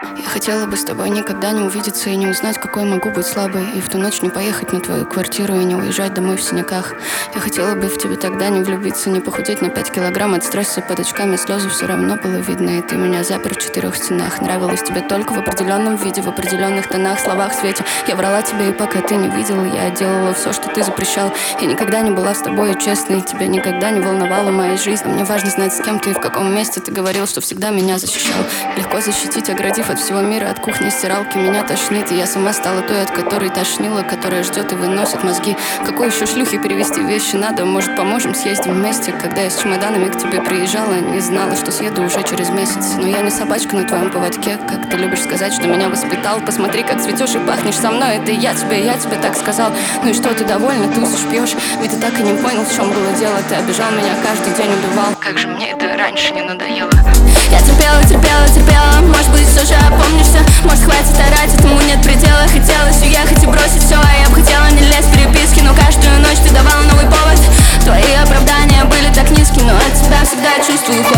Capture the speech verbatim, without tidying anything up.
Я хотела бы с тобой никогда не увидеться и не узнать, какой могу быть слабой. И в ту ночь не поехать на твою квартиру и не уезжать домой в синяках. Я хотела бы в тебя тогда не влюбиться, не похудеть на пять килограмм от стресса. Под очками слезы все равно было видно. И ты меня запер в четырех стенах. Нравилось тебе только в определенном виде, в определенных тонах, словах, свете. Я врала тебе, и пока ты не видел, я делала все, что ты запрещал. Я никогда не была с тобой честной, тебя никогда не волновала моя жизнь. А мне важно знать, с кем ты и в каком месте. Ты говорил, что всегда меня защищал. Легко защитить, оградив от всего мира, от кухни, стиралки. Меня тошнит, и я сама стала той, от которой тошнила, которая ждет и выносит мозги. Какой еще шлюхи перевести вещи надо? Может, поможем, съездим вместе? Когда я с чемоданами к тебе приезжала, не знала, что съеду уже через месяц. Но я не собачка на твоем поводке, как ты любишь сказать, что меня воспитал. Посмотри, как цветешь и пахнешь со мной. Это я тебе, я тебе так сказал. Ну и что, ты довольна, тусишь, пьешь? Ведь ты так и не понял, в чем было дело. Ты обижал меня, каждый день убивал. Как же мне это раньше не надоело. Я терпела, терпела, терпела. Может быть, все же опомнишься. Может, хватит орать, этому нет предела. Хотелось уехать и бросить все, а я бы хотела не лезть в переписки. Но каждую ночь ты давала новый повод. Твои оправдания были так низки, но от тебя всегда чувствую холод.